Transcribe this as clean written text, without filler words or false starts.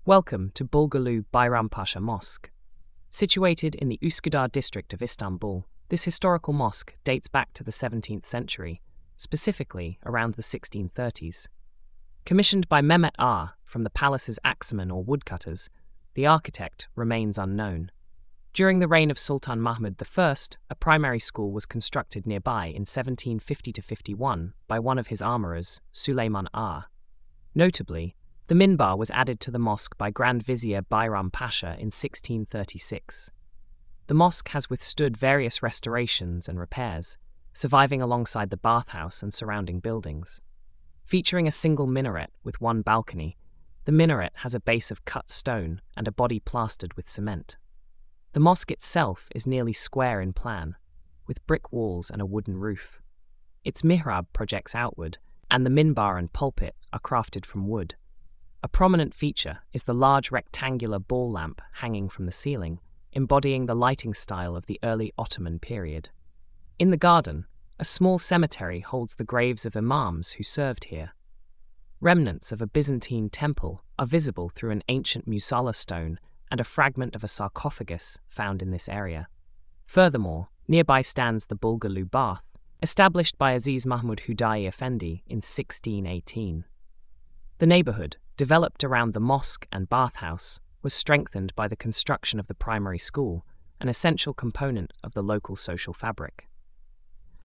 Welcome to Bulgalu Bayram Pasha Mosque. Situated in the Üsküdar district of Istanbul, this historical mosque dates back to the 17th century, specifically around the 1630s. Commissioned by Mehmet Ağa from the palace's axemen or woodcutters, the architect remains unknown. During the reign of Sultan Mahmud I, a primary school was constructed nearby in 1750–51 by one of his armourers, Süleyman Ağa. Notably, the minbar was added to the mosque by Grand Vizier Bayram Pasha in 1636. The mosque has withstood various restorations and repairs, surviving alongside the bathhouse and surrounding buildings. Featuring a single minaret with one balcony, the minaret has a base of cut stone and a body plastered with cement. The mosque itself is nearly square in plan, with brick walls and a wooden roof. Its mihrab projects outward, and the minbar and pulpit are crafted from wood. A prominent feature is the large rectangular ball lamp hanging from the ceiling, embodying the lighting style of the early Ottoman period. In the garden, a small cemetery holds the graves of imams who served here. Remnants of a Byzantine temple are visible through an ancient musalla stone and a fragment of a sarcophagus found in this area. Furthermore, nearby stands the Bulgalu Bath, established by Aziz Mahmud Hudayi Effendi in 1618. The neighbourhood, developed around the mosque and bathhouse, was strengthened by the construction of the primary school, an essential component of the local social fabric.